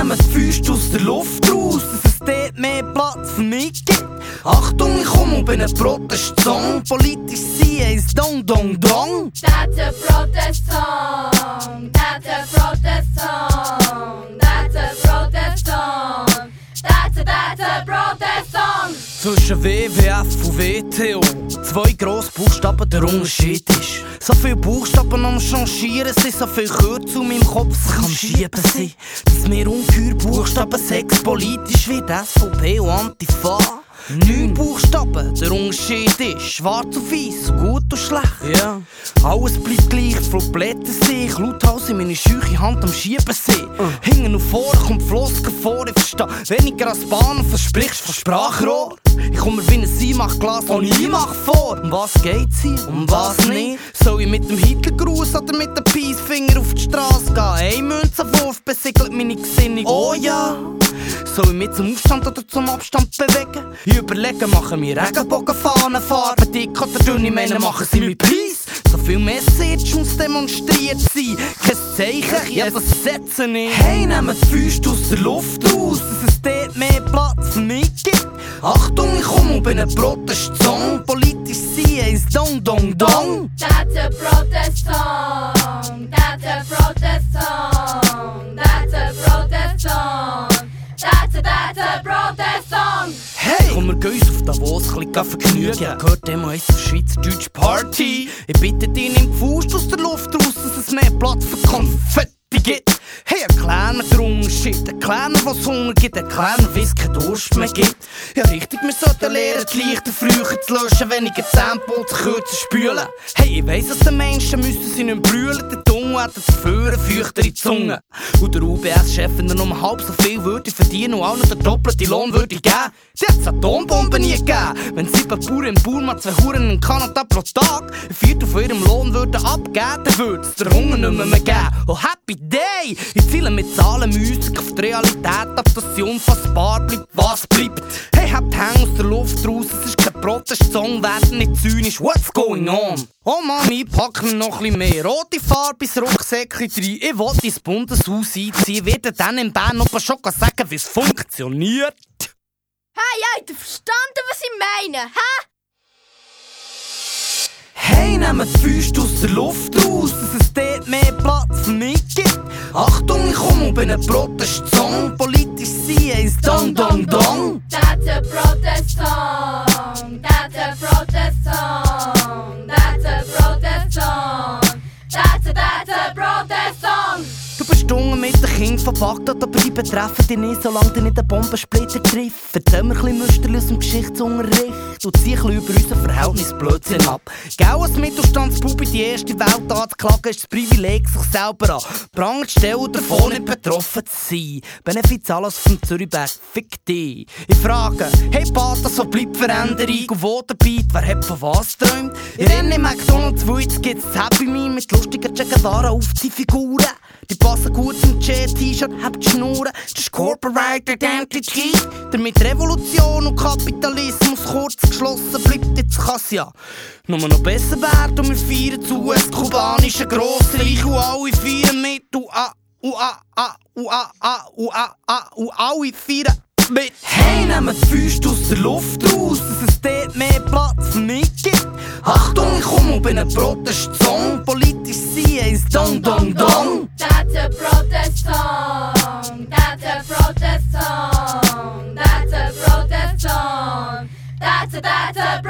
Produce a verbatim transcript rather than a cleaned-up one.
nehmen die Füße aus der Luft raus, dass es dort mehr Platz für mich gibt. Achtung, ich komme und bin ein Protestsong. Politisch sein heisst Dong Dong Dong. That's a protest song. That's a protest song. That's a protest song. That's a, that's a protest song. Zwischen W W F und W T O zwei grosse Buchstaben, der Unterschied ist. So viele Buchstaben am Changieren sind, so viel Kürzel in meinem Kopf sich am Schieben sind. Dass mir ungeheuer Buchstaben sechs politisch wird, S V P und Antifa. Neun Buchstaben, der Unterschied ist schwarz und weiss, gut und schlecht. Ja. Alles bleibt gleich, voll Blätter sich, lauthals in meine scheuche Hand am Schieben sind. Uh. Hinten und vorne kommt Flosken vor, ich verstehe weniger als Bahn und versprichst von Sprachrohr. Ich komme mir wie ein Seimachglas ohne Einmach vor. Um was geht's hier? Um was nicht? Soll ich mit dem Hitlergruß oder mit dem Peacefinger auf die Straße gehen? Ein Münzenwurf besiegelt meine Gesinnung. Oh ja! Soll ich mich zum Aufstand oder zum Abstand bewegen? Ich überlege, machen wir Regenbogenfahnen, Farben dick oder dünn, ich meine, machen sie mit Preis? So viel Message muss demonstriert sein, kein Zeichen, ja das setzen nicht. Hey, nehmen die Füße aus der Luft raus, dass es dort mehr Platz für mich gibt. Achtung, ich komme und bin ein Protestsong. Politisch sein heisst Dong Dong Dong. That's a protest song. That's a protest song. That's a protest song. That's a, that's a protest song. Hey, komm, wir gehen uns auf Davos ein bisschen vergnügen. Ja. Gehört dem heisst auf Schweizerdeutsch Party. Ich bitte dich, nimm die Faust aus der Luft raus, dass es mehr Platz für Konfetti gibt. Hey, erklär mir den Unterschied, erklär mir, was Hunger gibt, erklär mir, wie es keinen Durst mehr gibt. Ja richtig, wir sollten lernen, die Lichter früher zu löschen, weniger Zähnpulver kürzer spülen. Hey, ich weiss, dass die Menschen müssen sie nicht brüllen, der Dunge hat zu führen, feuchtere Zunge. Und der U B S-Chef, wenn er nur halb so viel würde verdienen und auch noch den doppelten Lohn würde geben, der hat's Atombomben nie gegeben. Wenn sieben Bauern in Burma, zwei Huren in Kanada pro Tag ein Viertel von ihrem Lohn würden abgeben, dann würde es der Hunger nicht mehr, mehr geben. Oh, happy day! Ich ziele mit Zahlen Musik auf die Realität ab, dass sie unfassbar bleibt, was bleibt. Hey, habt Hänge aus der Luft raus, es ist kein Protestsong, werden nicht zynisch, what's going on? Oh Mann, ich pack mir noch ein mehr rote Farbe ins Rucksäckchen rein, ich will ins Bundeshaus einziehen, werde dann in Bern noch schon sagen, wie es funktioniert. Hey, habt ihr verstanden, was ich meine, hä? Hey, nehmen die Füße aus der Luft raus, dass es dort mehr Platz für mich gibt. Achtung, ich komme und bin ein Protestsong. Politisch sein heisst Dong Dong Dong. That's a protest song. That's a protest song. That's a protest song. That's a, that's a protest song. Du bist unten mit den Kindern von Bagdad, aber die betreffen dich nicht, solange du nicht einen Bombensplitter triffst. Erzähl mir ein bisschen Müsterli aus dem Geschichtsunterricht und zieh ein bisschen über unser Verhältnis Blödsinn ab. Gell, als Mittelstandsbubi die erste Welt anzuklagen, ist das Privileg, sich selber an Pranger zu stellen, davon nicht betroffen zu sein. Benefits alles vom Zürichberg, fick dich. Ich frage, hey Pata, so bleibt Veränderung und wo der Beat, wer hat von was träumt? Ich renne in McDonalds, wo jetzt gibt's Happy Me mit lustigen Che Guevara auf die Figuren. Die passen gut zum J-T-Shirt, habt die Schnurren. Das ist Corporate Identity. Damit Revolution und Kapitalismus kurz geschlossen bleibt, jetzt kann's ja nur noch besser werden. Und wir feiern zu US-kubanischen Grossreich und alle feiern mit. Und a, und a, a, und a, a, und a, a, und alle feiern mit. Hey, nehmen die Füße aus der Luft raus, dass es dort mehr Platz für mich gibt. Achtung, ich komme und bin ein Protestsong. Politisch sein heisst Dong Dong Dong. That's a protest song. That's a protest song. That's a protest song. That's a, that's a